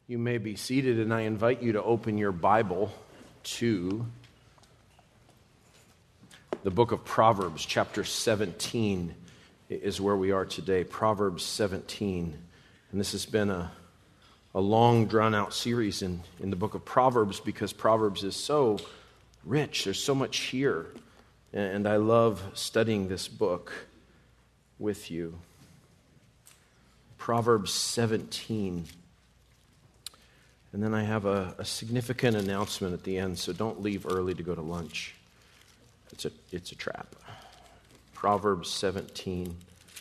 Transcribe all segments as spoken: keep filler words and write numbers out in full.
You may be seated, and I invite you to open your Bible to the book of Proverbs, chapter seventeen is where we are today. Proverbs seventeen. And this has been a, a long, drawn-out series in, in the book of Proverbs because Proverbs is so rich. There's so much here. And I love studying this book with you. Proverbs seventeen. And then I have a, a significant announcement at the end, so don't leave early to go to lunch. It's a, it's a trap. Proverbs seventeen.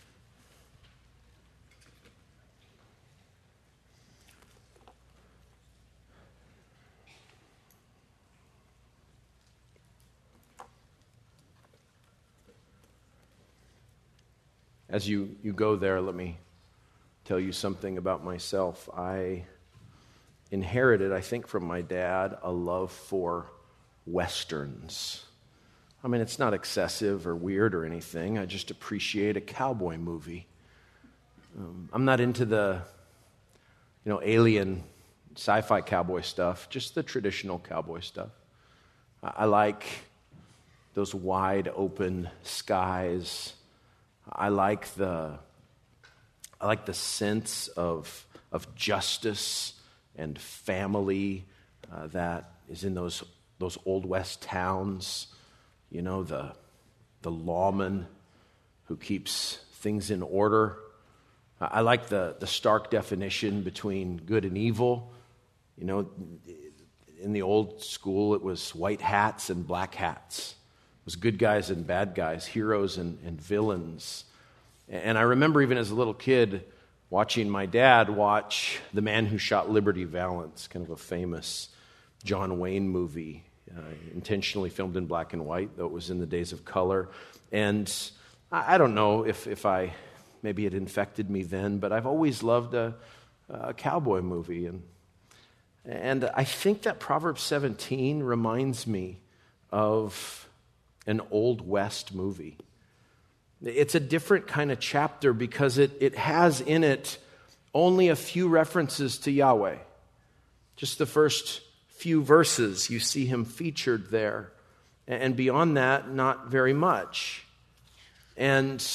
As you, you go there, let me tell you something about myself. I inherited, I think, from my dad, a love for Westerns. I mean, it's not excessive or weird or anything. I just appreciate a cowboy movie. Um, I'm not into the, you know, alien sci-fi cowboy stuff, just the traditional cowboy stuff. I, I like those wide open skies. I like the, I like the sense of of justice and family uh, that is in those those old west towns. You know, the the lawman who keeps things in order. I like the the stark definition between good and evil. You know, in the old school, it was white hats and black hats. It was good guys and bad guys, heroes and, and villains. And I remember even as a little kid watching my dad watch The Man Who Shot Liberty Valance, kind of a famous John Wayne movie, uh, intentionally filmed in black and white, though it was in the days of color. And I, I don't know if, if I, maybe it infected me then, but I've always loved a, a cowboy movie. And, and I think that Proverbs seventeen reminds me of an Old West movie. It's a different kind of chapter because it, it has in it only a few references to Yahweh. Just the first few verses, you see him featured there. And beyond that, not very much. And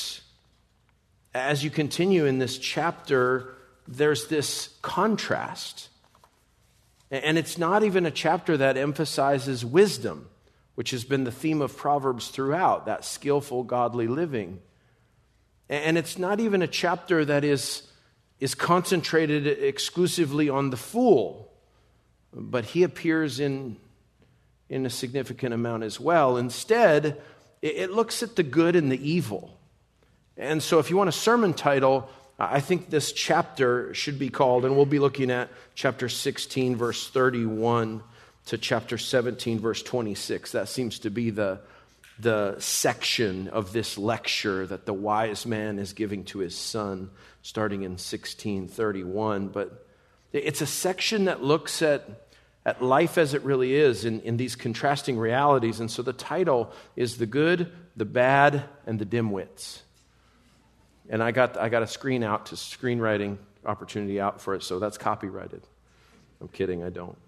as you continue in this chapter, there's this contrast. And it's not even a chapter that emphasizes wisdom, which has been the theme of Proverbs throughout, that skillful, godly living. And it's not even a chapter that is, is concentrated exclusively on the fool, but he appears in, in a significant amount as well. Instead, it, it looks at the good and the evil. And so if you want a sermon title, I think this chapter should be called, and we'll be looking at chapter sixteen, verse thirty-one, to chapter seventeen, verse twenty-six. That seems to be the, the section of this lecture that the wise man is giving to his son, starting in sixteen thirty-one. But it's a section that looks at, at life as it really is in, in these contrasting realities. And so the title is The Good, the Bad, and the Dimwits. And I got, I got a screen out to screenwriting opportunity out for it, so that's copyrighted. I'm kidding, I don't.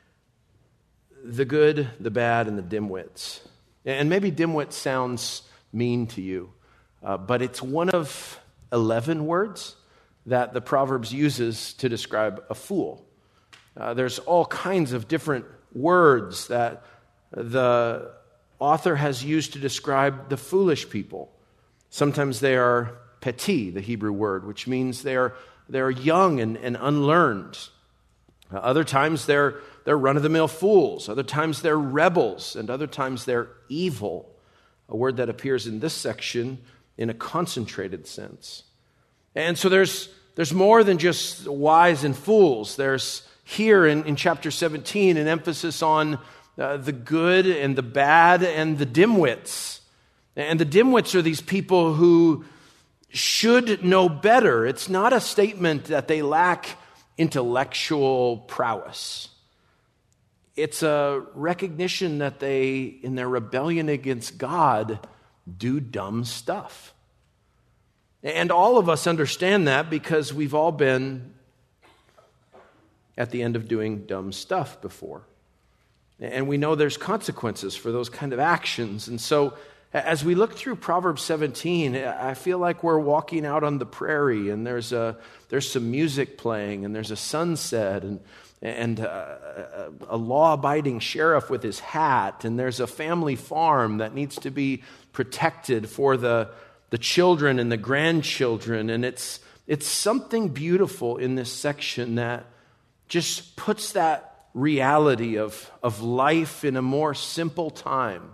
The good, the bad, and the dimwits. And maybe dimwit sounds mean to you, uh, but it's one of eleven words that the Proverbs uses to describe a fool. Uh, there's all kinds of different words that the author has used to describe the foolish people. Sometimes they are petit, the Hebrew word, which means they're, they're young and, and unlearned. Uh, other times they're They're run-of-the-mill fools. Other times they're rebels. And other times they're evil. A word that appears in this section in a concentrated sense. And so there's, there's more than just wise and fools. There's here in, in chapter seventeen an emphasis on uh, the good and the bad and the dimwits. And the dimwits are these people who should know better. It's not a statement that they lack intellectual prowess. It's a recognition that they, in their rebellion against God, do dumb stuff. And all of us understand that because we've all been at the end of doing dumb stuff before. And we know there's consequences for those kind of actions. And so as we look through Proverbs seventeen, I feel like we're walking out on the prairie, and there's a there's some music playing, and there's a sunset, and and a, a law-abiding sheriff with his hat, and there's a family farm that needs to be protected for the the children and the grandchildren, and it's it's something beautiful in this section that just puts that reality of of life in a more simple time,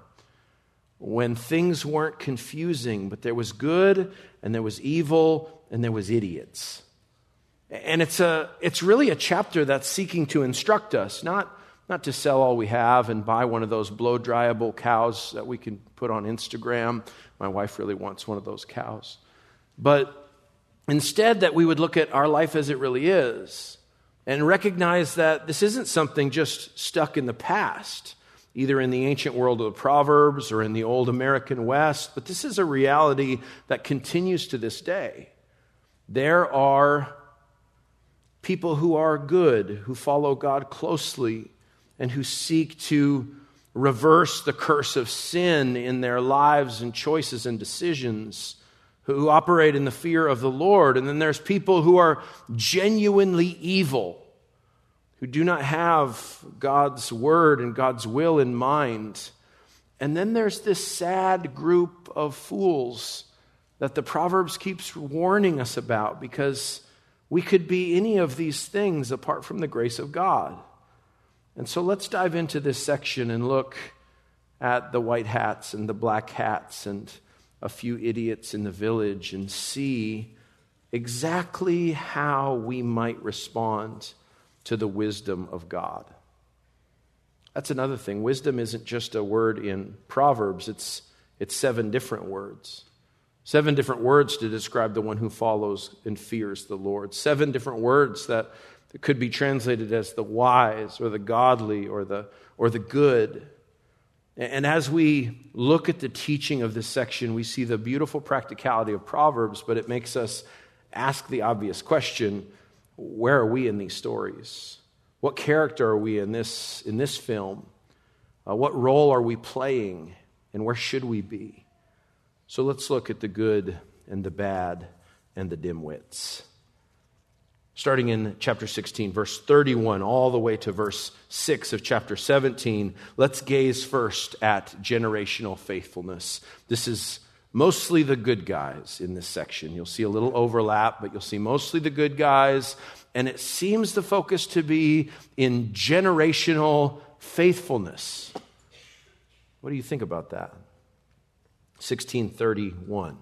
when things weren't confusing, but there was good and there was evil and there was idiots. And it's a it's really a chapter that's seeking to instruct us, not, not to sell all we have and buy one of those blow-dryable cows that we can put on Instagram. My wife really wants one of those cows. But instead, that we would look at our life as it really is and recognize that this isn't something just stuck in the past, either in the ancient world of the Proverbs or in the old American West, but this is a reality that continues to this day. There are people who are good, who follow God closely, and who seek to reverse the curse of sin in their lives and choices and decisions, who operate in the fear of the Lord. And then there's people who are genuinely evil, who do not have God's word and God's will in mind. And then there's this sad group of fools that the Proverbs keeps warning us about, because we could be any of these things apart from the grace of God. And so let's dive into this section and look at the white hats and the black hats and a few idiots in the village and see exactly how we might respond to the wisdom of God. That's another thing. Wisdom isn't just a word in Proverbs. It's, it's seven different words. Seven different words to describe the one who follows and fears the Lord. Seven different words that could be translated as the wise or the godly or the, or the good. And as we look at the teaching of this section, we see the beautiful practicality of Proverbs, but it makes us ask the obvious question: where are we in these stories? What character are we in this, in this film? Uh, what role are we playing, and where should we be? So let's look at the good and the bad and the dimwits. Starting in chapter sixteen, verse thirty-one, all the way to verse six of chapter seventeen, let's gaze first at generational faithfulness. This is mostly the good guys in this section. You'll see a little overlap, but you'll see mostly the good guys. And it seems the focus to be in generational faithfulness. What do you think about that? sixteen thirty-one.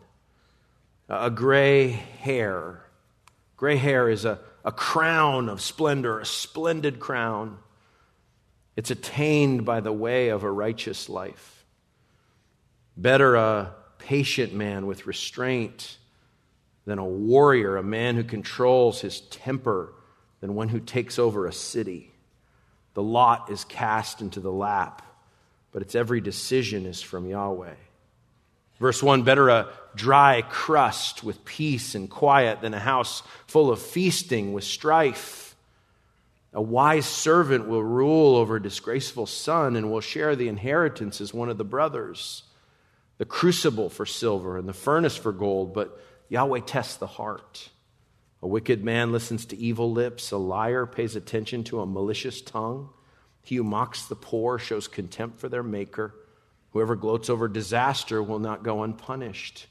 A gray hair. Gray hair is a, a crown of splendor, a splendid crown. It's attained by the way of a righteous life. Better a patient man with restraint than a warrior, a man who controls his temper, than one who takes over a city. The lot is cast into the lap, but its every decision is from Yahweh. Verse one, better a dry crust with peace and quiet than a house full of feasting with strife. A wise servant will rule over a disgraceful son and will share the inheritance as one of the brothers. The crucible for silver and the furnace for gold, but Yahweh tests the heart. A wicked man listens to evil lips. A liar pays attention to a malicious tongue. He who mocks the poor shows contempt for their maker. Whoever gloats over disaster will not go unpunished.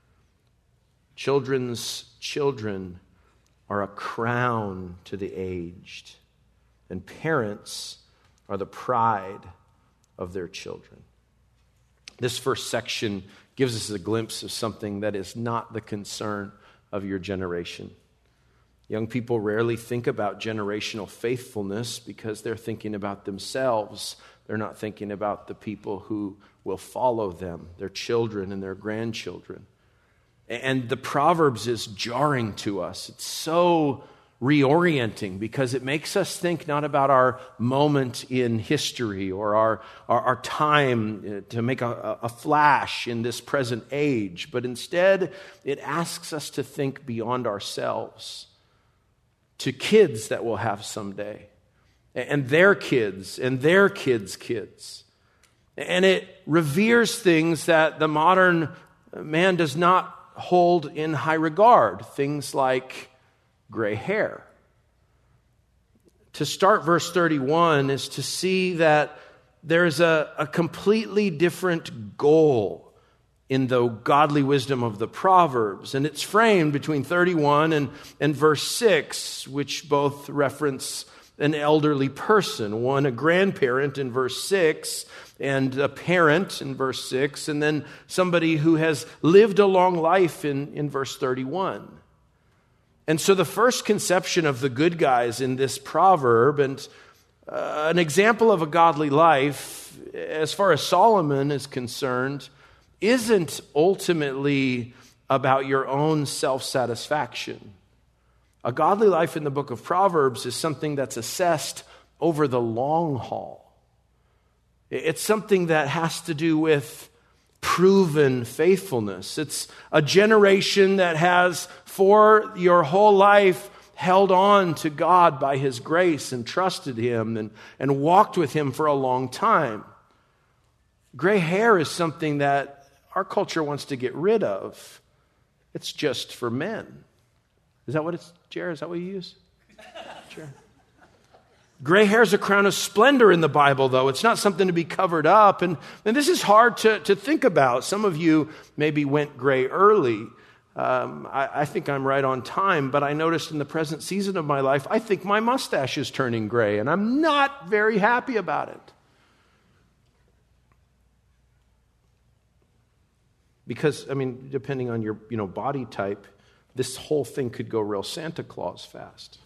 Children's children are a crown to the aged, and parents are the pride of their children. This first section gives us a glimpse of something that is not the concern of your generation. Young people rarely think about generational faithfulness because they're thinking about themselves. They're not thinking about the people who will follow them, their children and their grandchildren. And the Proverbs is jarring to us. It's so reorienting because it makes us think not about our moment in history or our, our, our time to make a, a flash in this present age, but instead it asks us to think beyond ourselves. to kids that we'll have someday, and their kids, and their kids' kids. And it reveres things that the modern man does not hold in high regard, things like gray hair. To start verse thirty-one is to see that there's a, a completely different goal in the godly wisdom of the Proverbs. And it's framed between thirty-one and, and verse six, which both reference an elderly person. One, a grandparent in verse six, and a parent in verse six, and then somebody who has lived a long life in, in verse thirty-one. And so the first conception of the good guys in this proverb, and uh, an example of a godly life, as far as Solomon is concerned, isn't ultimately about your own self-satisfaction. A godly life in the book of Proverbs is something that's assessed over the long haul. It's something that has to do with proven faithfulness. It's a generation that has, for your whole life, held on to God by His grace and trusted Him and, and walked with Him for a long time. Gray hair is something that our culture wants to get rid of. It's just for men. Is that what it's, Jared? Is that what you use? Sure. Gray hair is a crown of splendor in the Bible, though. It's not something to be covered up. And, and this is hard to, to think about. Some of you maybe went gray early. Um, I, I think I'm right on time, but I noticed in the present season of my life, I think my mustache is turning gray, and I'm not very happy about it. Because, I mean, depending on your you know body type, this whole thing could go real Santa Claus fast.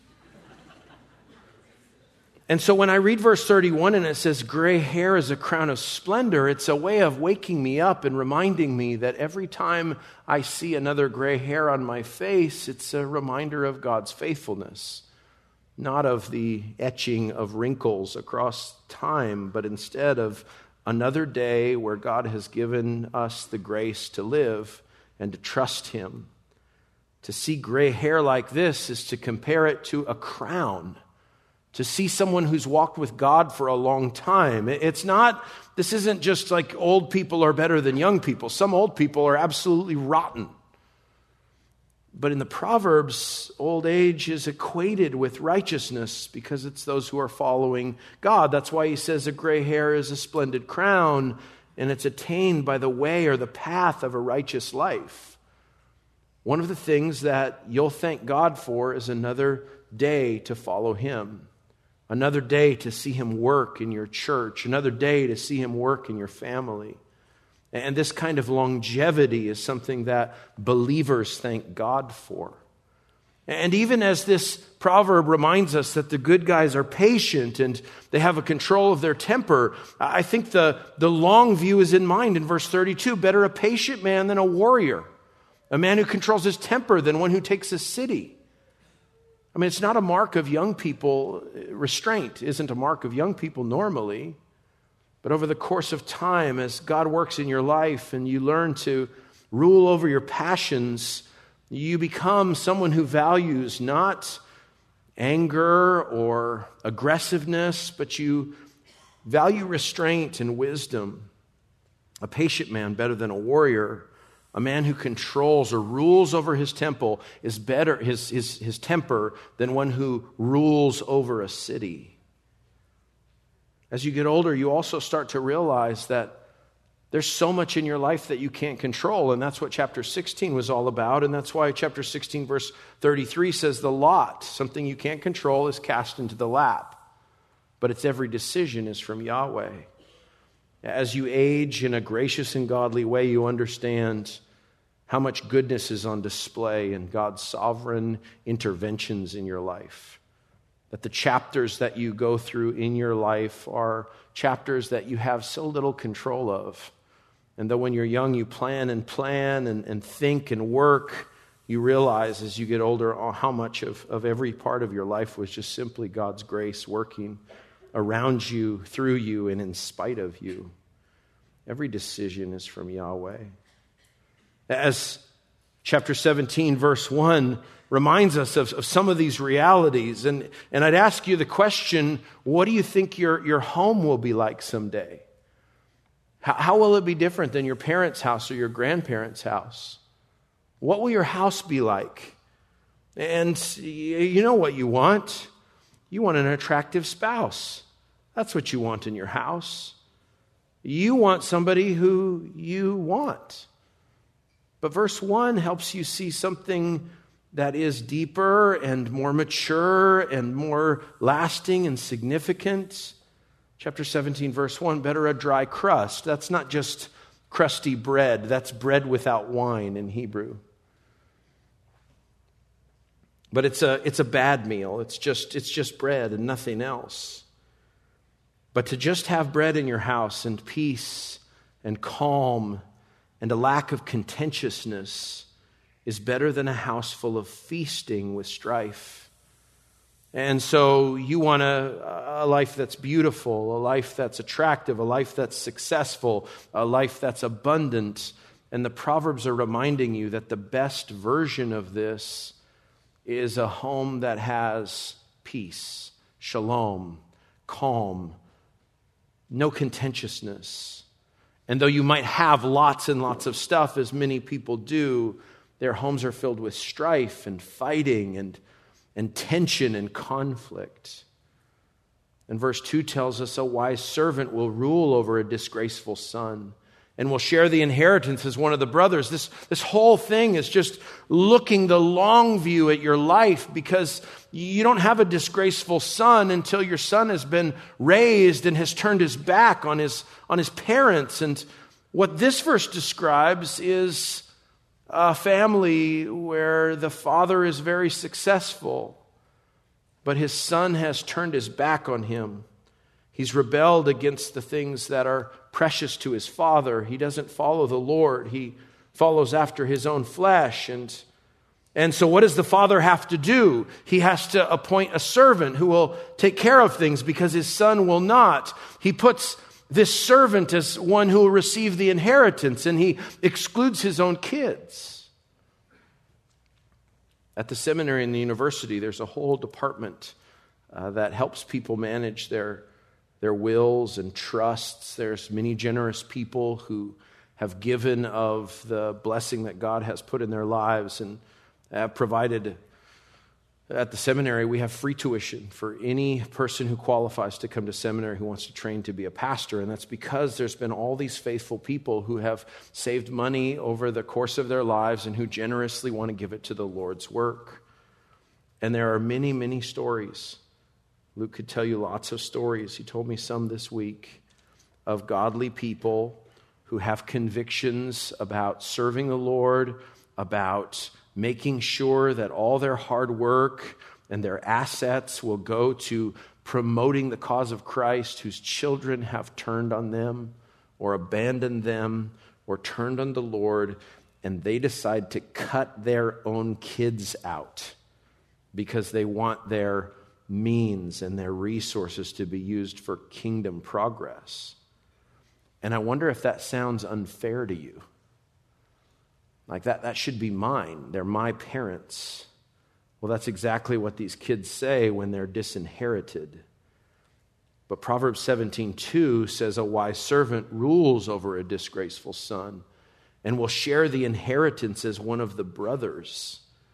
And so when I read verse thirty-one and it says, gray hair is a crown of splendor, it's a way of waking me up and reminding me that every time I see another gray hair on my face, it's a reminder of God's faithfulness, not of the etching of wrinkles across time, but instead of another day where God has given us the grace to live and to trust Him. To see gray hair like this is to compare it to a crown. To see someone who's walked with God for a long time. It's not, this isn't just like old people are better than young people. Some old people are absolutely rotten. But in the Proverbs, old age is equated with righteousness because it's those who are following God. That's why he says a gray hair is a splendid crown, and it's attained by the way or the path of a righteous life. One of the things that you'll thank God for is another day to follow Him. Another day to see Him work in your church. Another day to see Him work in your family. And this kind of longevity is something that believers thank God for. And even as this proverb reminds us that the good guys are patient and they have a control of their temper, I think the, the long view is in mind in verse thirty-two. Better a patient man than a warrior. A man who controls his temper than one who takes a city. I mean, it's not a mark of young people. Restraint isn't a mark of young people normally. But over the course of time, as God works in your life and you learn to rule over your passions, you become someone who values not anger or aggressiveness, but you value restraint and wisdom. A patient man better than a warrior. A man who controls or rules over his temple is better, his, his, his temper, than one who rules over a city. As you get older, you also start to realize that there's so much in your life that you can't control, and that's what chapter sixteen was all about, and that's why chapter sixteen, verse thirty-three says the lot, something you can't control, is cast into the lap, but its every decision is from Yahweh. As you age in a gracious and godly way, you understand how much goodness is on display in God's sovereign interventions in your life. That the chapters that you go through in your life are chapters that you have so little control of. And though when you're young you plan and plan and, and think and work, you realize as you get older how much of, of every part of your life was just simply God's grace working around you, through you, and in spite of you. Every decision is from Yahweh. As Chapter seventeen, verse one, reminds us of, of some of these realities. And, and I'd ask you the question, what do you think your, your home will be like someday? How, how will it be different than your parents' house or your grandparents' house? What will your house be like? And you know what you want. You want an attractive spouse. That's what you want in your house. You want somebody who you want. But verse one helps you see something that is deeper and more mature and more lasting and significant. Chapter seventeen, verse one, better a dry crust. That's not just crusty bread. That's bread without wine in Hebrew. But it's a it's a bad meal. It's just it's just bread and nothing else. But to just have bread in your house and peace and calm and a lack of contentiousness is better than a house full of feasting with strife. And so you want a, a life that's beautiful, a life that's attractive, a life that's successful, a life that's abundant. And the Proverbs are reminding you that the best version of this is a home that has peace, shalom, calm, no contentiousness. And though you might have lots and lots of stuff, as many people do, their homes are filled with strife and fighting and, and tension and conflict. And verse two tells us a wise servant will rule over a disgraceful son and will share the inheritance as one of the brothers. This, this whole thing is just looking the long view at your life, because you don't have a disgraceful son until your son has been raised and has turned his back on his, on his parents. And what this verse describes is a family where the father is very successful, but his son has turned his back on him. He's rebelled against the things that are precious to his father. He doesn't follow the Lord. He follows after his own flesh. And, and so what does the father have to do? He has to appoint a servant who will take care of things because his son will not. He puts this servant as one who will receive the inheritance, and he excludes his own kids. At the seminary and the university, there's a whole department uh, that helps people manage their their wills and trusts. There's many generous people who have given of the blessing that God has put in their lives and have provided. At the seminary, we have free tuition for any person who qualifies to come to seminary who wants to train to be a pastor. And that's because there's been all these faithful people who have saved money over the course of their lives and who generously want to give it to the Lord's work. And there are many, many stories. Luke could tell you lots of stories. He told me some this week of godly people who have convictions about serving the Lord, about making sure that all their hard work and their assets will go to promoting the cause of Christ, whose children have turned on them or abandoned them or turned on the Lord, and they decide to cut their own kids out because they want their means and their resources to be used for kingdom progress. And I wonder if that sounds unfair to you. Like that, that should be mine. They're my parents. Well, that's exactly what these kids say when they're disinherited. But Proverbs seventeen two says a wise servant rules over a disgraceful son and will share the inheritance as one of the brothers.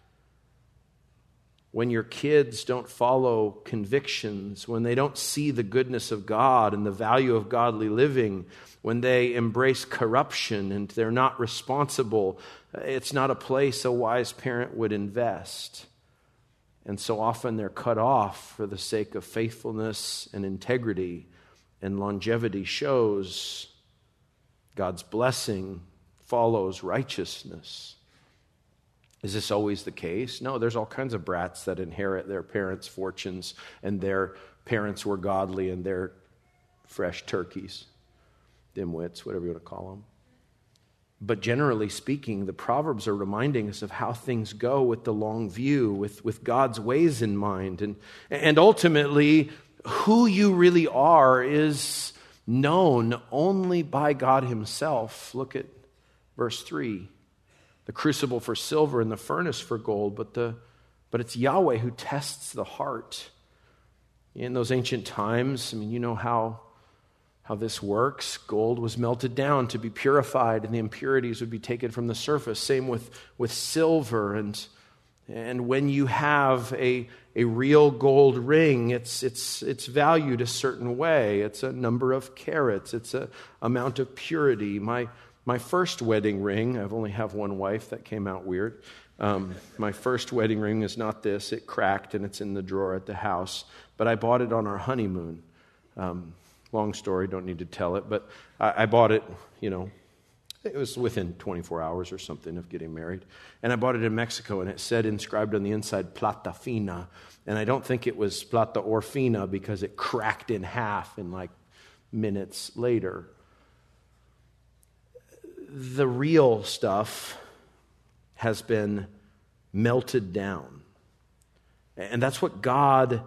When your kids don't follow convictions, when they don't see the goodness of God and the value of godly living, when they embrace corruption and they're not responsible, it's not a place a wise parent would invest. And so often they're cut off for the sake of faithfulness and integrity, and longevity shows God's blessing follows righteousness. Is this always the case? No, there's all kinds of brats that inherit their parents' fortunes, and their parents were godly, and they're fresh turkeys, dimwits, whatever you want to call them. But generally speaking, the Proverbs are reminding us of how things go with the long view, with, with God's ways in mind. And, and ultimately, who you really are is known only by God himself. Look at verse three. the crucible for silver and the furnace for gold, but the but it's Yahweh who tests the heart. In those ancient times, I mean, you know how how this works. Gold was melted down to be purified, and the impurities would be taken from the surface. Same with, with silver. And and when you have a a real gold ring, it's it's it's valued a certain way. It's a number of carats. It's a amount of purity. My my first wedding ring, I've only have one wife. That came out weird. Um, my first wedding ring is not this. It cracked and it's in the drawer at the house. But I bought it on our honeymoon. Um, long story, don't need to tell it. But I, I bought it, you know, it was within twenty-four hours or something of getting married. And I bought it in Mexico, and it said inscribed on the inside, Plata Fina. And I don't think it was Plata Orfina because it cracked in half in like minutes later. The real stuff has been melted down. And that's what God,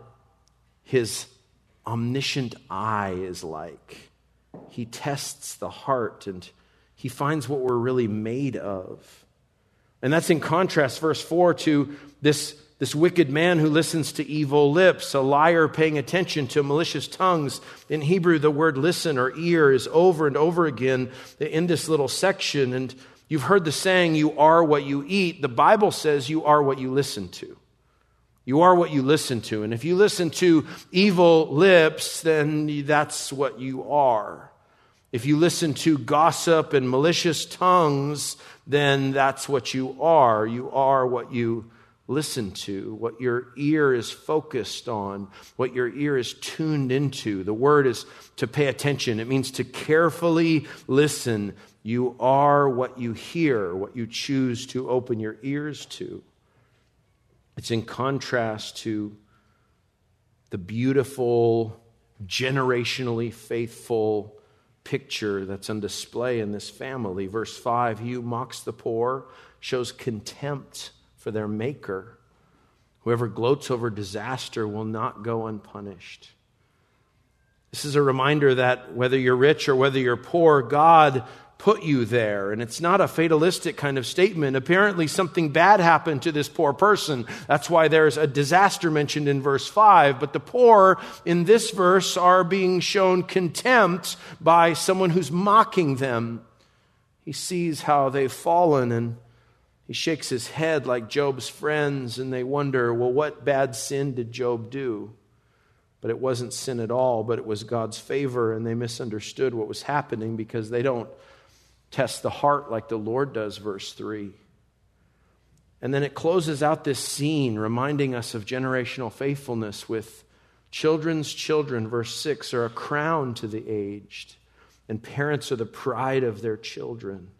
His omniscient eye is like. He tests the heart and He finds what we're really made of. And that's in contrast, verse four, to this, this wicked man who listens to evil lips, a liar paying attention to malicious tongues. In Hebrew, the word listen or ear is over and over again in this little section. And you've heard the saying, you are what you eat. The Bible says you are what you listen to. You are what you listen to. And if you listen to evil lips, then that's what you are. If you listen to gossip and malicious tongues, then that's what you are. You are what you listen to, what your ear is focused on, what your ear is tuned into. The word is to pay attention. It means to carefully listen. You are what you hear, what you choose to open your ears to. It's in contrast to the beautiful, generationally faithful picture that's on display in this family. Verse five, he who mocks the poor shows contempt for their maker. Whoever gloats over disaster will not go unpunished. This is a reminder that whether you're rich or whether you're poor, God put you there. And it's not a fatalistic kind of statement. Apparently something bad happened to this poor person. That's why there's a disaster mentioned in verse five. But the poor in this verse are being shown contempt by someone who's mocking them. He sees how they've fallen and he shakes his head like Job's friends, and they wonder, well, what bad sin did Job do? But it wasn't sin at all, but it was God's favor, and they misunderstood what was happening because they don't test the heart like the Lord does, verse three. And then it closes out this scene, reminding us of generational faithfulness with children's children, verse six, are a crown to the aged, and parents are the pride of their children.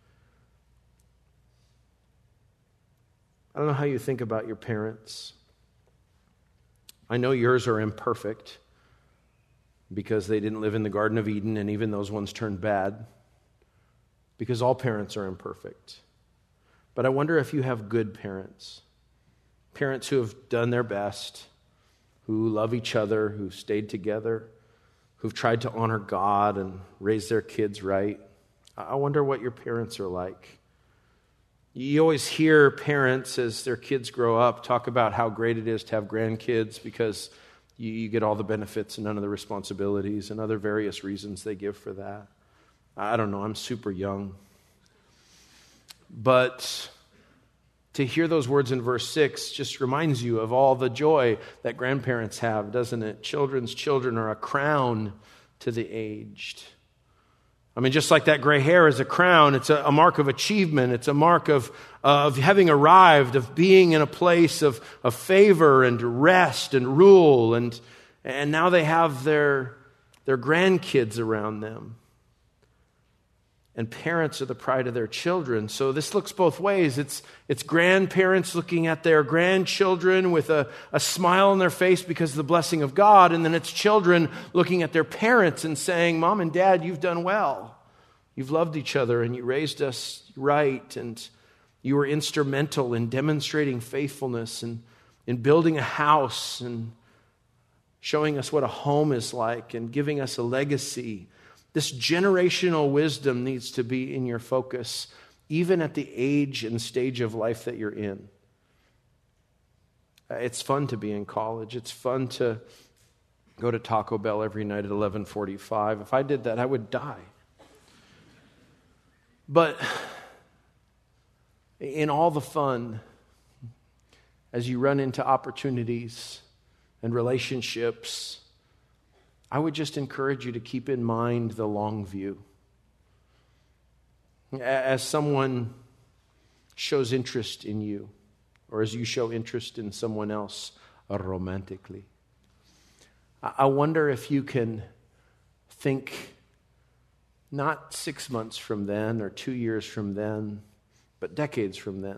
I don't know how you think about your parents. I know yours are imperfect because they didn't live in the Garden of Eden, and even those ones turned bad, because all parents are imperfect. But I wonder if you have good parents, parents who have done their best, who love each other, who stayed together, who've tried to honor God and raise their kids right. I wonder what your parents are like. You always hear parents, as their kids grow up, talk about how great it is to have grandkids because you, you get all the benefits and none of the responsibilities, and other various reasons they give for that. I don't know, I'm super young. But to hear those words in verse six just reminds you of all the joy that grandparents have, doesn't it? Children's children are a crown to the aged. I mean, just like that gray hair is a crown, it's a, a mark of achievement. It's a mark of, of having arrived, of being in a place of, of favor and rest and rule. And, and now they have their, their grandkids around them. And parents are the pride of their children. So this looks both ways. It's, it's grandparents looking at their grandchildren with a, a smile on their face because of the blessing of God. And then it's children looking at their parents and saying, Mom and Dad, you've done well. You've loved each other and you raised us right. And you were instrumental in demonstrating faithfulness and in building a house and showing us what a home is like and giving us a legacy. This generational wisdom needs to be in your focus, even at the age and stage of life that you're in. It's fun to be in college. It's fun to go to Taco Bell every night at eleven forty-five. If I did that, I would die. But in all the fun, as you run into opportunities and relationships, I would just encourage you to keep in mind the long view. As someone shows interest in you, or as you show interest in someone else romantically, I wonder if you can think not six months from then or two years from then, but decades from then.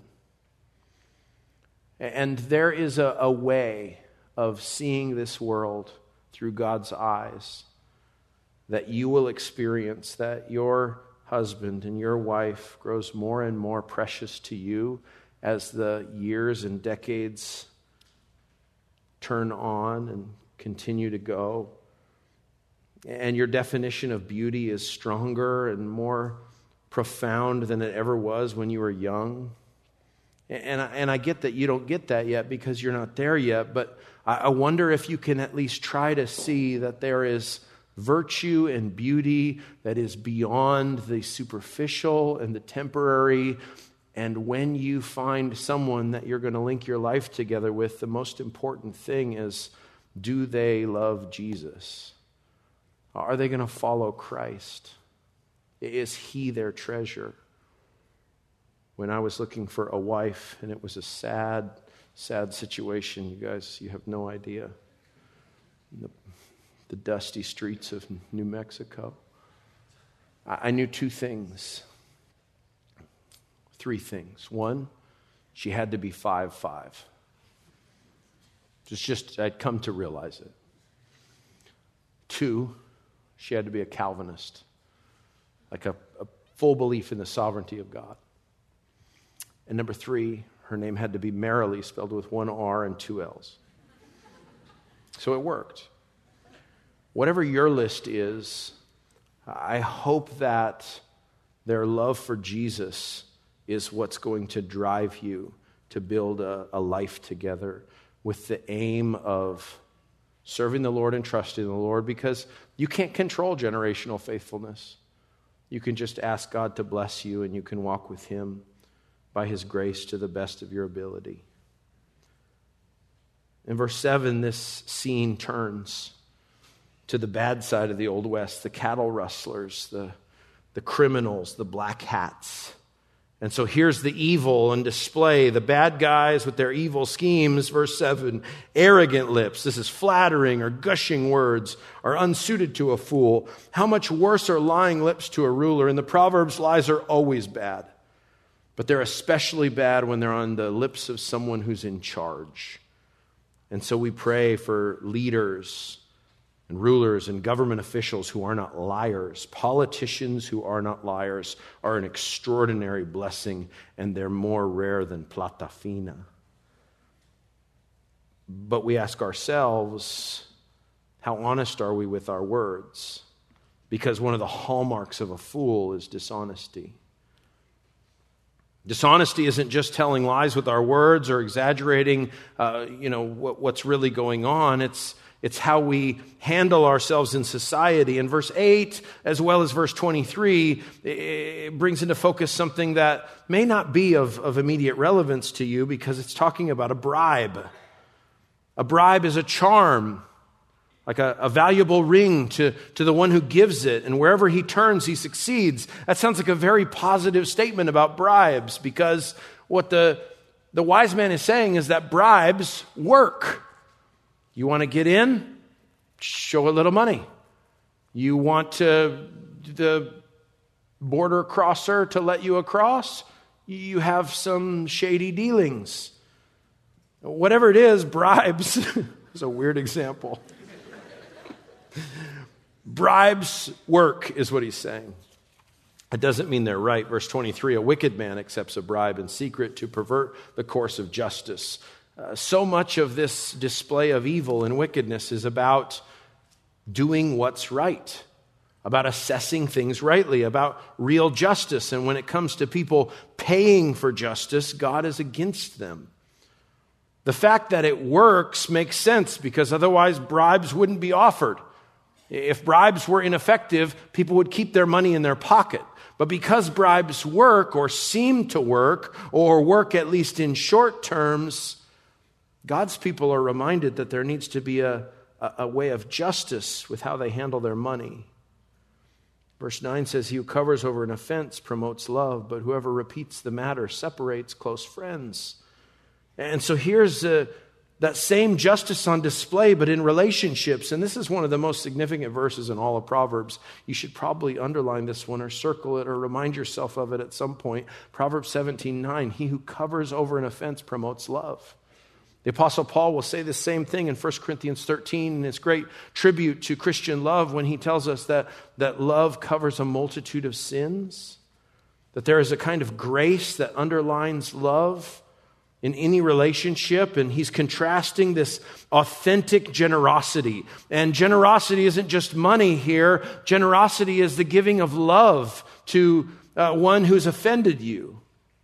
And there is a, a way of seeing this world through God's eyes that you will experience, that your husband and your wife grows more and more precious to you as the years and decades turn on and continue to go. And your definition of beauty is stronger and more profound than it ever was when you were young. And I, and I get that you don't get that yet because you're not there yet, but I, I wonder if you can at least try to see that there is virtue and beauty that is beyond the superficial and the temporary. And when you find someone that you're going to link your life together with, the most important thing is, do they love Jesus? Are they going to follow Christ? Is he their treasure? When I was looking for a wife, and it was a sad, sad situation, you guys, you have no idea. The, the dusty streets of New Mexico. I, I knew two things. Three things. One, she had to be five five. It's just, I'd come to realize it. Two, she had to be a Calvinist, like a, a full belief in the sovereignty of God. And number three, her name had to be Merrily, spelled with one R and two L's. So it worked. Whatever your list is, I hope that their love for Jesus is what's going to drive you to build a, a life together with the aim of serving the Lord and trusting the Lord, because you can't control generational faithfulness. You can just ask God to bless you, and you can walk with him by his grace to the best of your ability. In verse seven, this scene turns to the bad side of the Old West, the cattle rustlers, the, the criminals, the black hats. And so here's the evil on display, the bad guys with their evil schemes. Verse seven, arrogant lips. This is flattering or gushing words are unsuited to a fool. How much worse are lying lips to a ruler? In the Proverbs, lies are always bad, but they're especially bad when they're on the lips of someone who's in charge. And so we pray for leaders and rulers and government officials who are not liars. Politicians who are not liars are an extraordinary blessing, and they're more rare than plata fina. But we ask ourselves, how honest are we with our words? Because one of the hallmarks of a fool is dishonesty. Dishonesty isn't just telling lies with our words or exaggerating, uh, you know, what, what's really going on. It's It's how we handle ourselves in society. And verse eight, as well as verse twenty-three, it brings into focus something that may not be of, of immediate relevance to you, because it's talking about a bribe. A bribe is a charm, like a, a valuable ring to, to the one who gives it. And wherever he turns, he succeeds. That sounds like a very positive statement about bribes, because what the, the wise man is saying is that bribes work. You want to get in? Show a little money. You want to, the border crosser to let you across? You have some shady dealings. Whatever it is, bribes is a weird example. Bribes work is what he's saying. It doesn't mean they're right. Verse twenty-three, a wicked man accepts a bribe in secret to pervert the course of justice. Uh, so much of this display of evil and wickedness is about doing what's right, about assessing things rightly, about real justice. And when it comes to people paying for justice, God is against them. The fact that it works makes sense because otherwise bribes wouldn't be offered. If bribes were ineffective, people would keep their money in their pocket. But because bribes work or seem to work or work at least in short terms, God's people are reminded that there needs to be a, a, a way of justice with how they handle their money. Verse nine says, he who covers over an offense promotes love, but whoever repeats the matter separates close friends. And so here's uh, that same justice on display, but in relationships. And this is one of the most significant verses in all of Proverbs. You should probably underline this one or circle it or remind yourself of it at some point. Proverbs seventeen nine, he who covers over an offense promotes love. The Apostle Paul will say the same thing in First Corinthians thirteen in his great tribute to Christian love when he tells us that, that love covers a multitude of sins, that there is a kind of grace that underlines love in any relationship, and he's contrasting this authentic generosity. And generosity isn't just money here. Generosity is the giving of love to uh, one who's offended you.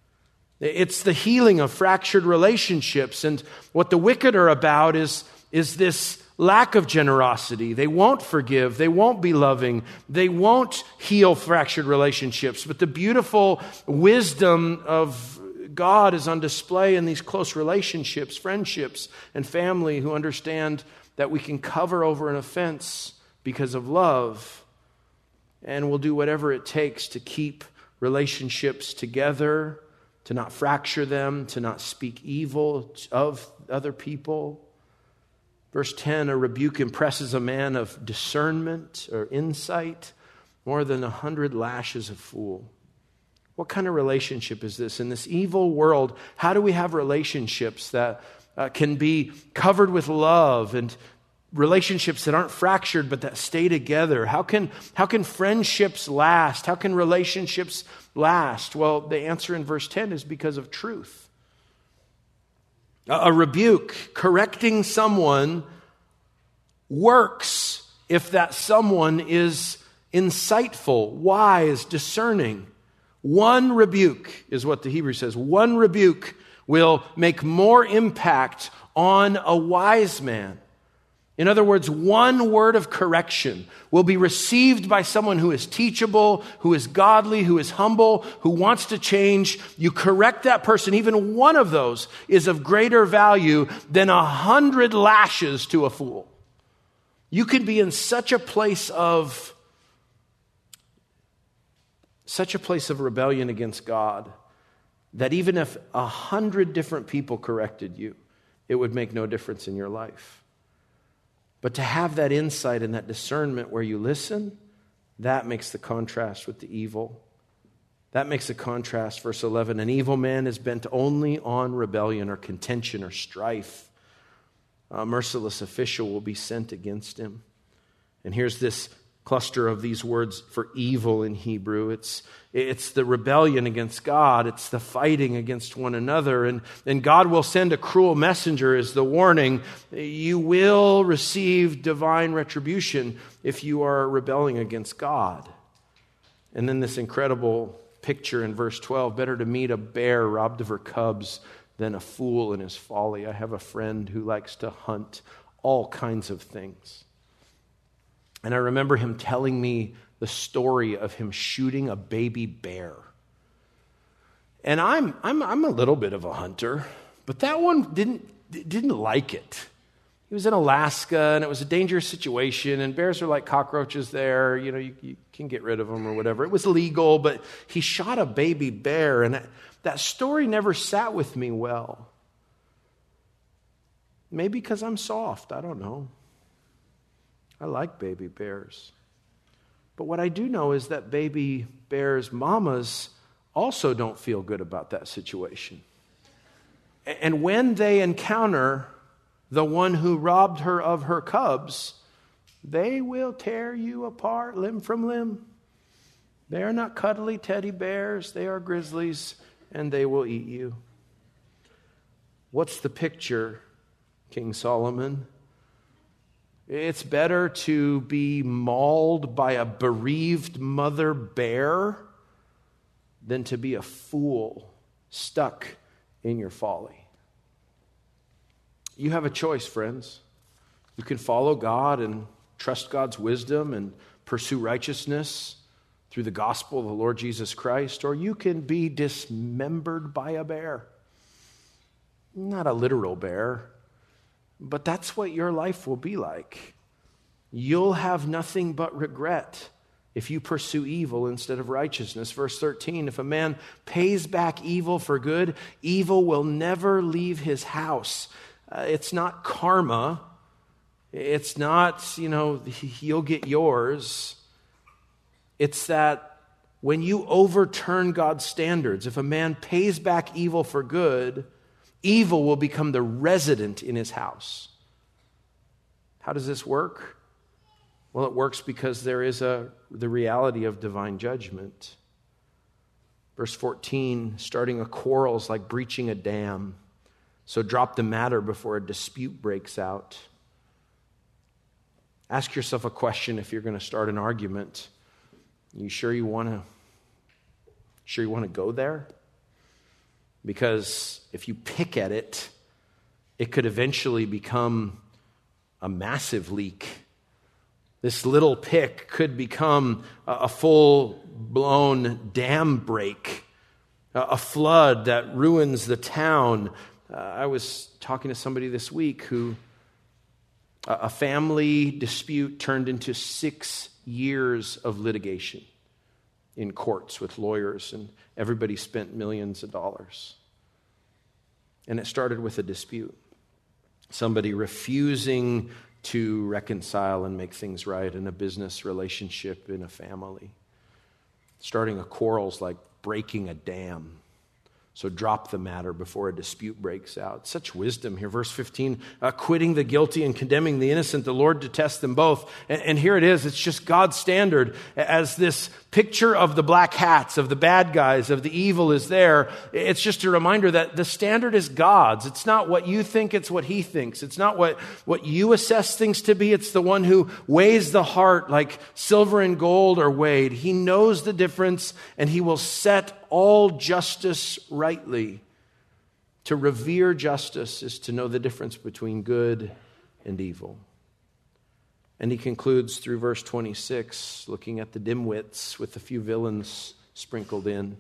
It's the healing of fractured relationships. And what the wicked are about is, is this lack of generosity. They won't forgive. They won't be loving. They won't heal fractured relationships. But the beautiful wisdom of God is on display in these close relationships, friendships, and family who understand that we can cover over an offense because of love, and we'll do whatever it takes to keep relationships together, to not fracture them, to not speak evil of other people. Verse ten, a rebuke impresses a man of discernment or insight more than a hundred lashes a fool. What kind of relationship is this? In this evil world, how do we have relationships that uh, can be covered with love and relationships that aren't fractured but that stay together? How can, how can friendships last? How can relationships last? Well, the answer in verse ten is because of truth. A, a rebuke, correcting someone, works if that someone is insightful, wise, discerning. One rebuke is what the Hebrew says. One rebuke will make more impact on a wise man. In other words, one word of correction will be received by someone who is teachable, who is godly, who is humble, who wants to change. You correct that person, even one of those is of greater value than a hundred lashes to a fool. You can be in such a place of such a place of rebellion against God that even if a hundred different people corrected you, it would make no difference in your life. But to have that insight and that discernment where you listen, that makes the contrast with the evil. That makes the contrast. Verse eleven, an evil man is bent only on rebellion or contention or strife. A merciless official will be sent against him. And here's this cluster of these words for evil in Hebrew. It's, it's the rebellion against God. It's the fighting against one another. And, and God will send a cruel messenger as the warning. You will receive divine retribution if you are rebelling against God. And then this incredible picture in verse twelve, better to meet a bear robbed of her cubs than a fool in his folly. I have a friend who likes to hunt all kinds of things. And I remember him telling me the story of him shooting a baby bear. And I'm I'm I'm a little bit of a hunter, but that one didn't didn't like it. He was in Alaska, and it was a dangerous situation, and bears are like cockroaches there. You know, you, you can get rid of them or whatever. It was legal, but he shot a baby bear, and that, that story never sat with me well. Maybe because I'm soft, I don't know. I like baby bears. But what I do know is that baby bears' mamas also don't feel good about that situation. And when they encounter the one who robbed her of her cubs, they will tear you apart limb from limb. They are not cuddly teddy bears. They are grizzlies, and they will eat you. What's the picture, King Solomon? It's better to be mauled by a bereaved mother bear than to be a fool stuck in your folly. You have a choice, friends. You can follow God and trust God's wisdom and pursue righteousness through the gospel of the Lord Jesus Christ, or you can be dismembered by a bear. Not a literal bear, but that's what your life will be like. You'll have nothing but regret if you pursue evil instead of righteousness. Verse thirteen, if a man pays back evil for good, evil will never leave his house. Uh, it's not karma. It's not, you know, you'll get yours. It's that when you overturn God's standards, if a man pays back evil for good, evil will become the resident in his house. How does this work? Well, it works because there is a the reality of divine judgment. Verse fourteen, starting a quarrel is like breaching a dam. So drop the matter before a dispute breaks out. Ask yourself a question if you're going to start an argument. You sure you want to sure you want to go there? Because if you pick at it, it could eventually become a massive leak. This little pick could become a full-blown dam break, a flood that ruins the town. Uh, I was talking to somebody this week who a family dispute turned into six years of litigation in courts with lawyers, and everybody spent millions of dollars. And it started with a dispute. Somebody refusing to reconcile and make things right in a business relationship, in a family. Starting a quarrel is like breaking a dam. So drop the matter before a dispute breaks out. Such wisdom here. Verse fifteen, acquitting the guilty and condemning the innocent, the Lord detests them both. And, and here it is. It's just God's standard. As this picture of the black hats, of the bad guys, of the evil is there, it's just a reminder that the standard is God's. It's not what you think, it's what He thinks. It's not what, what you assess things to be. It's the one who weighs the heart like silver and gold are weighed. He knows the difference, and He will set all justice rightly. To revere justice is to know the difference between good and evil. And he concludes through verse twenty-six, looking at the dimwits with a few villains sprinkled in.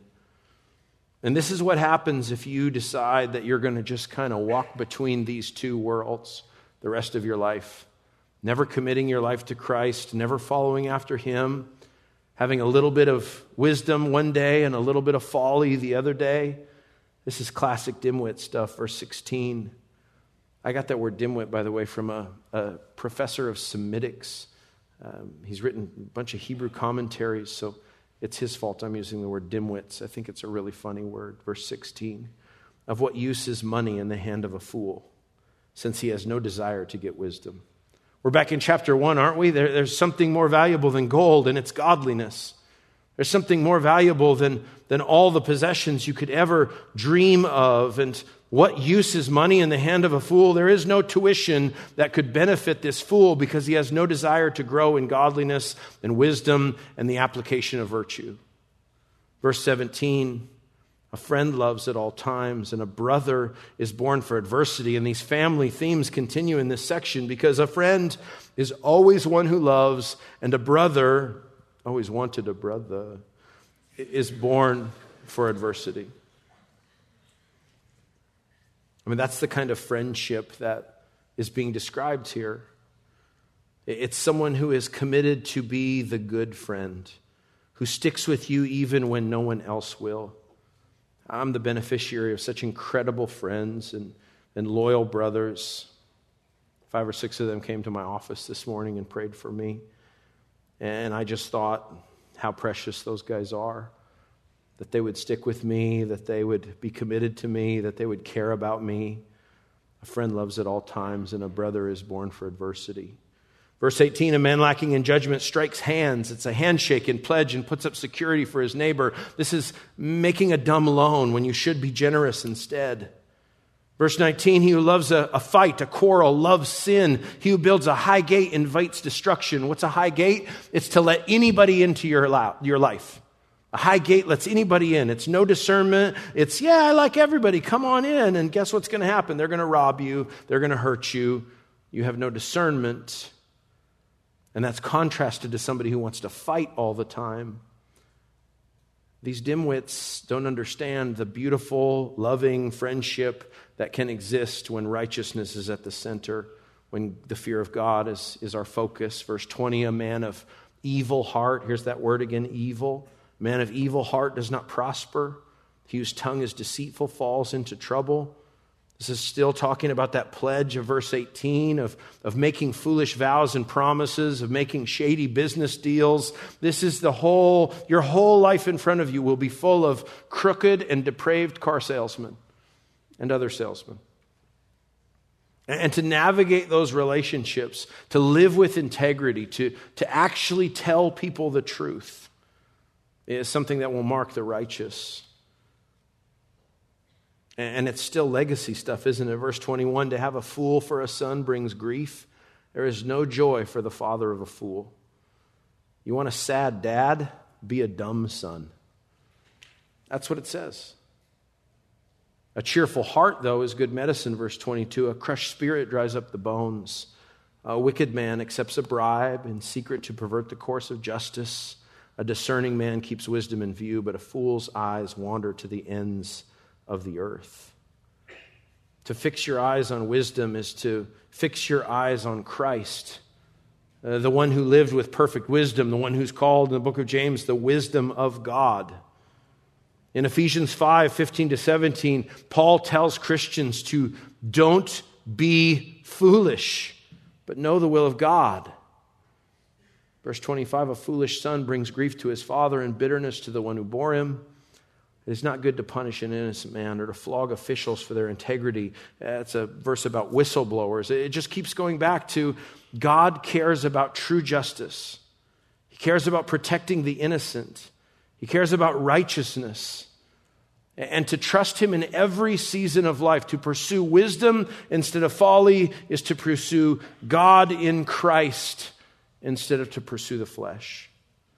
And this is what happens if you decide that you're going to just kind of walk between these two worlds the rest of your life. Never committing your life to Christ, never following after Him, having a little bit of wisdom one day and a little bit of folly the other day. This is classic dimwit stuff, verse sixteen. I got that word dimwit, by the way, from a, a professor of Semitics. Um, he's written a bunch of Hebrew commentaries, so it's his fault I'm using the word dimwits. I think it's a really funny word. Verse sixteen. Of what use is money in the hand of a fool, since he has no desire to get wisdom? We're back in chapter one, aren't we? There, there's something more valuable than gold, and it's godliness. There's something more valuable than, than all the possessions you could ever dream of. And what use is money in the hand of a fool? There is no tuition that could benefit this fool because he has no desire to grow in godliness and wisdom and the application of virtue. Verse seventeen, a friend loves at all times, and a brother is born for adversity. And these family themes continue in this section because a friend is always one who loves, and a brother, always wanted a brother, is born for adversity. I mean, that's the kind of friendship that is being described here. It's someone who is committed to be the good friend, who sticks with you even when no one else will. I'm the beneficiary of such incredible friends and, and loyal brothers. Five or six of them came to my office this morning and prayed for me. And I just thought how precious those guys are, that they would stick with me, that they would be committed to me, that they would care about me. A friend loves at all times, and a brother is born for adversity. Verse eighteen, a man lacking in judgment strikes hands. It's a handshake and pledge and puts up security for his neighbor. This is making a dumb loan when you should be generous instead. Verse nineteen, he who loves a, a fight, a quarrel, loves sin. He who builds a high gate invites destruction. What's a high gate? It's to let anybody into your, li- your life. A high gate lets anybody in. It's no discernment. It's, yeah, I like everybody. Come on in. And guess what's going to happen? They're going to rob you. They're going to hurt you. You have no discernment. And that's contrasted to somebody who wants to fight all the time. These dimwits don't understand the beautiful, loving friendship that can exist when righteousness is at the center, when the fear of God is, is our focus. Verse twenty, a man of evil heart. Here's that word again, evil. A man of evil heart does not prosper. He whose tongue is deceitful falls into trouble. This is still talking about that pledge of verse eighteen of, of making foolish vows and promises, of making shady business deals. This is the whole, your whole life in front of you will be full of crooked and depraved car salesmen and other salesmen. And, and to navigate those relationships, to live with integrity, to, to actually tell people the truth is something that will mark the righteous. And it's still legacy stuff, isn't it? Verse twenty-one, to have a fool for a son brings grief. There is no joy for the father of a fool. You want a sad dad? Be a dumb son. That's what it says. A cheerful heart, though, is good medicine. Verse twenty-two, a crushed spirit dries up the bones. A wicked man accepts a bribe in secret to pervert the course of justice. A discerning man keeps wisdom in view, but a fool's eyes wander to the ends of the earth. To fix your eyes on wisdom is to fix your eyes on Christ, uh, the one who lived with perfect wisdom, the one who's called in the book of James the wisdom of God. In Ephesians five, fifteen to seventeen, Paul tells Christians to don't be foolish, but know the will of God. Verse twenty-five, a foolish son brings grief to his father and bitterness to the one who bore him. It is not good to punish an innocent man or to flog officials for their integrity. That's a verse about whistleblowers. It just keeps going back to God cares about true justice. He cares about protecting the innocent. He cares about righteousness. And to trust him in every season of life, to pursue wisdom instead of folly, is to pursue God in Christ instead of to pursue the flesh.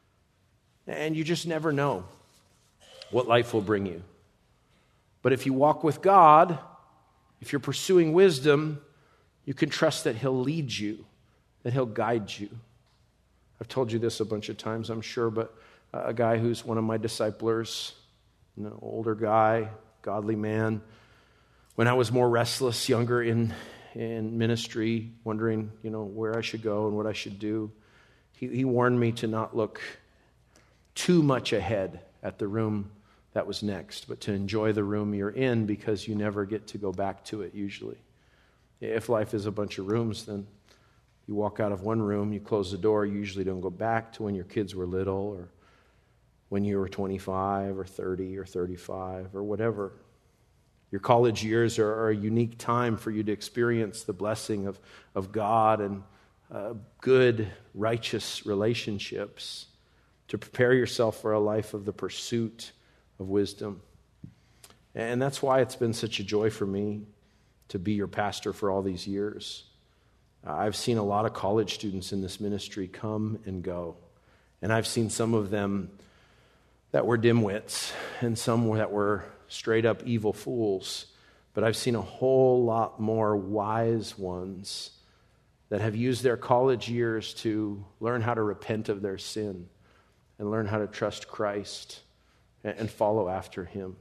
And you just never know what life will bring you. But if you walk with God, if you're pursuing wisdom, you can trust that he'll lead you, that he'll guide you. I've told you this a bunch of times, I'm sure, but a guy who's one of my disciplers, an older guy, godly man, when I was more restless, younger in, in ministry, wondering, you know, where I should go and what I should do, he, he warned me to not look too much ahead at the room that was next, but to enjoy the room you're in because you never get to go back to it usually. If life is a bunch of rooms, then you walk out of one room, you close the door, you usually don't go back to when your kids were little or when you were twenty-five or thirty or thirty-five or whatever. Your college years are, are a unique time for you to experience the blessing of, of God and uh, good, righteous relationships, to prepare yourself for a life of the pursuit of wisdom. And that's why it's been such a joy for me to be your pastor for all these years. Uh, I've seen a lot of college students in this ministry come and go. And I've seen some of them that were dimwits and some that were straight up evil fools. But I've seen a whole lot more wise ones that have used their college years to learn how to repent of their sin and learn how to trust Christ and follow after him.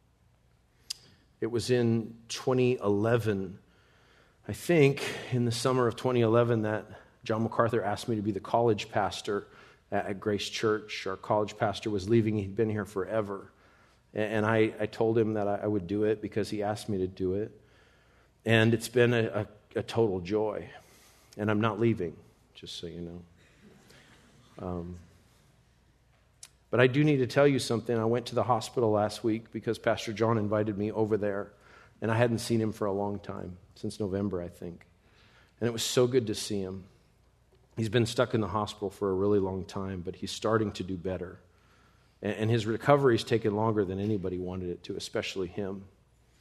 It was in twenty eleven, I think, in the summer of twenty eleven, that John MacArthur asked me to be the college pastor at Grace Church. Our college pastor was leaving. He'd been here forever. And I, I told him that I would do it because he asked me to do it. And it's been a, a, a total joy. And I'm not leaving, just so you know. Um, But I do need to tell you something. I went to the hospital last week because Pastor John invited me over there, and I hadn't seen him for a long time, since November, I think. And it was so good to see him. He's been stuck in the hospital for a really long time, but he's starting to do better. And his recovery's taken longer than anybody wanted it to, especially him.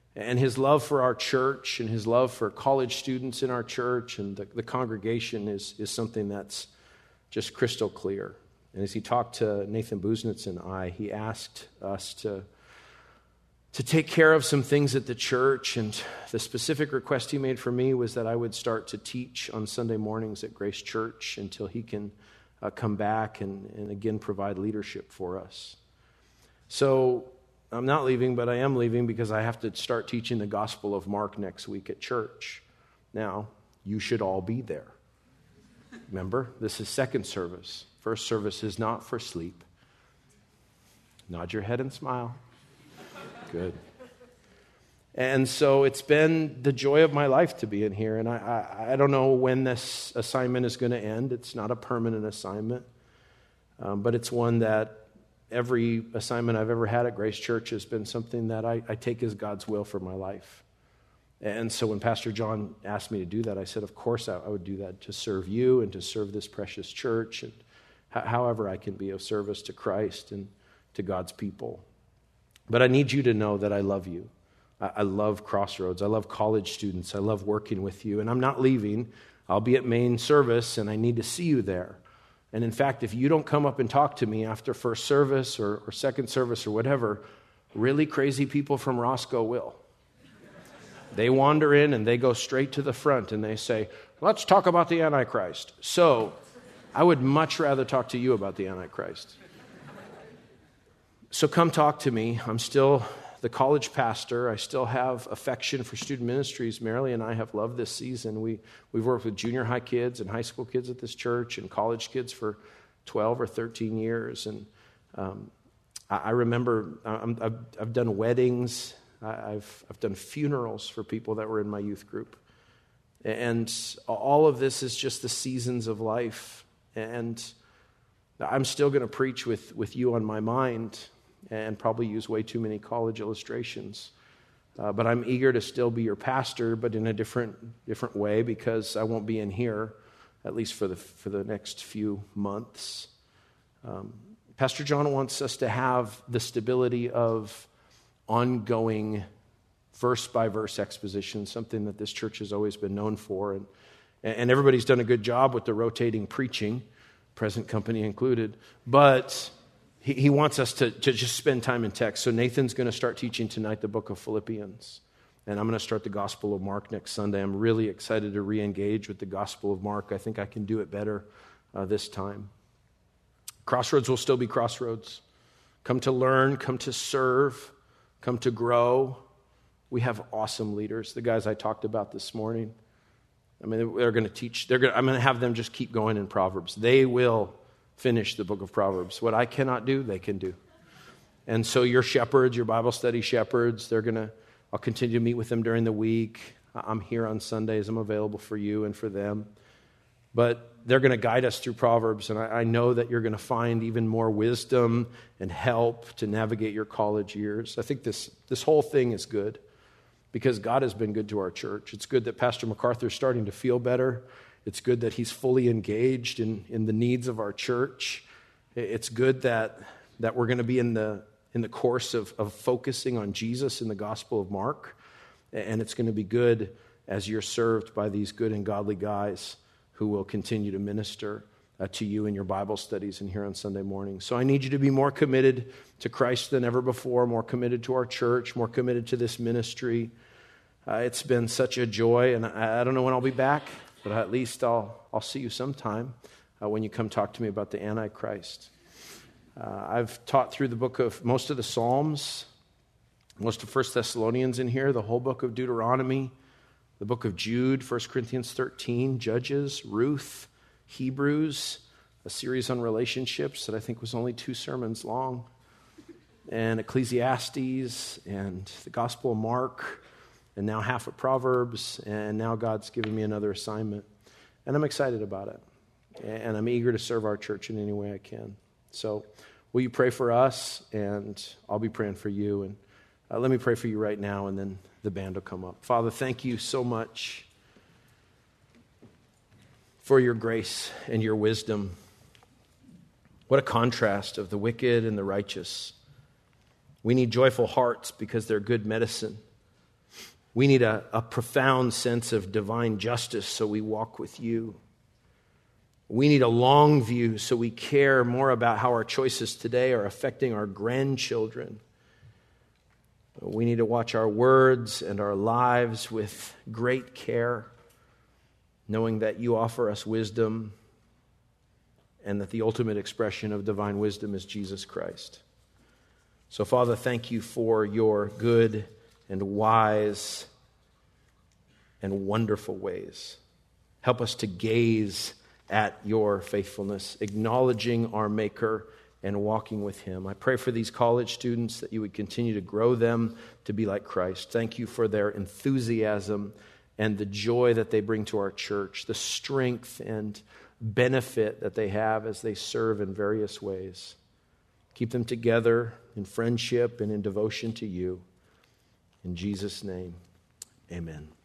And his love for our church and his love for college students in our church and the, the congregation is, is something that's just crystal clear. And as he talked to Nathan Busenitz and I, he asked us to, to take care of some things at the church. And the specific request he made for me was that I would start to teach on Sunday mornings at Grace Church until he can uh, come back and, and again provide leadership for us. So I'm not leaving, but I am leaving because I have to start teaching the Gospel of Mark next week at church. Now, you should all be there. Remember, this is second service. First service is not for sleep. Nod your head and smile. Good. And so it's been the joy of my life to be in here. And I, I, I don't know when this assignment is going to end. It's not a permanent assignment. Um, but it's one that every assignment I've ever had at Grace Church has been something that I, I take as God's will for my life. And so when Pastor John asked me to do that, I said, of course I, I would do that to serve you and to serve this precious church and h- however I can be of service to Christ and to God's people. But I need you to know that I love you. I, I love Crossroads. I love college students. I love working with you. And I'm not leaving. I'll be at main service, and I need to see you there. And in fact, if you don't come up and talk to me after first service or, or second service or whatever, really crazy people from Roscoe will. They wander in and they go straight to the front and they say, let's talk about the Antichrist. So I would much rather talk to you about the Antichrist. So come talk to me. I'm still the college pastor. I still have affection for student ministries. Marilee and I have loved this season. We, we've worked with junior high kids and high school kids at this church and college kids for twelve or thirteen years. And um, I, I remember I'm, I've, I've done weddings. I, I've, I've done funerals for people that were in my youth group. And all of this is just the seasons of life. And I'm still going to preach with, with you on my mind and probably use way too many college illustrations. Uh, but I'm eager to still be your pastor, but in a different different way, because I won't be in here, at least for the for the next few months. Um, Pastor John wants us to have the stability of ongoing verse-by-verse exposition, something that this church has always been known for. And, and everybody's done a good job with the rotating preaching, present company included. But He, he wants us to, to just spend time in text. So Nathan's going to start teaching tonight the book of Philippians. And I'm going to start the Gospel of Mark next Sunday. I'm really excited to re-engage with the Gospel of Mark. I think I can do it better uh, this time. Crossroads will still be Crossroads. Come to learn, come to serve, come to grow. We have awesome leaders, the guys I talked about this morning. I mean, they're going to teach. They're going to, I'm going to have them just keep going in Proverbs. They will finish the book of Proverbs. What I cannot do, they can do. And so your shepherds, your Bible study shepherds, they're going to, I'll continue to meet with them during the week. I'm here on Sundays. I'm available for you and for them. But they're going to guide us through Proverbs, and I, I know that you're going to find even more wisdom and help to navigate your college years. I think this, this whole thing is good because God has been good to our church. It's good that Pastor MacArthur is starting to feel better. It's good that he's fully engaged in, in the needs of our church. It's good that, that we're going to be in the in the course of, of focusing on Jesus in the Gospel of Mark. And it's going to be good as you're served by these good and godly guys who will continue to minister uh, to you in your Bible studies and here on Sunday morning. So I need you to be more committed to Christ than ever before, more committed to our church, more committed to this ministry. Uh, it's been such a joy, and I, I don't know when I'll be back, but at least I'll I'll see you sometime uh, when you come talk to me about the Antichrist. Uh, I've taught through the book of most of the Psalms, most of First Thessalonians in here, the whole book of Deuteronomy, the book of Jude, First Corinthians thirteen, Judges, Ruth, Hebrews, a series on relationships that I think was only two sermons long, and Ecclesiastes, and the Gospel of Mark, and now half of Proverbs, and now God's given me another assignment. And I'm excited about it. And I'm eager to serve our church in any way I can. So will you pray for us? And I'll be praying for you. And uh, let me pray for you right now, and then the band will come up. Father, thank you so much for your grace and your wisdom. What a contrast of the wicked and the righteous. We need joyful hearts because they're good medicine. We need a, a profound sense of divine justice so we walk with you. We need a long view so we care more about how our choices today are affecting our grandchildren. We need to watch our words and our lives with great care, knowing that you offer us wisdom and that the ultimate expression of divine wisdom is Jesus Christ. So, Father, thank you for your good and wise and wonderful ways. Help us to gaze at your faithfulness, acknowledging our Maker and walking with him. I pray for these college students that you would continue to grow them to be like Christ. Thank you for their enthusiasm and the joy that they bring to our church, the strength and benefit that they have as they serve in various ways. Keep them together in friendship and in devotion to you. In Jesus' name, amen.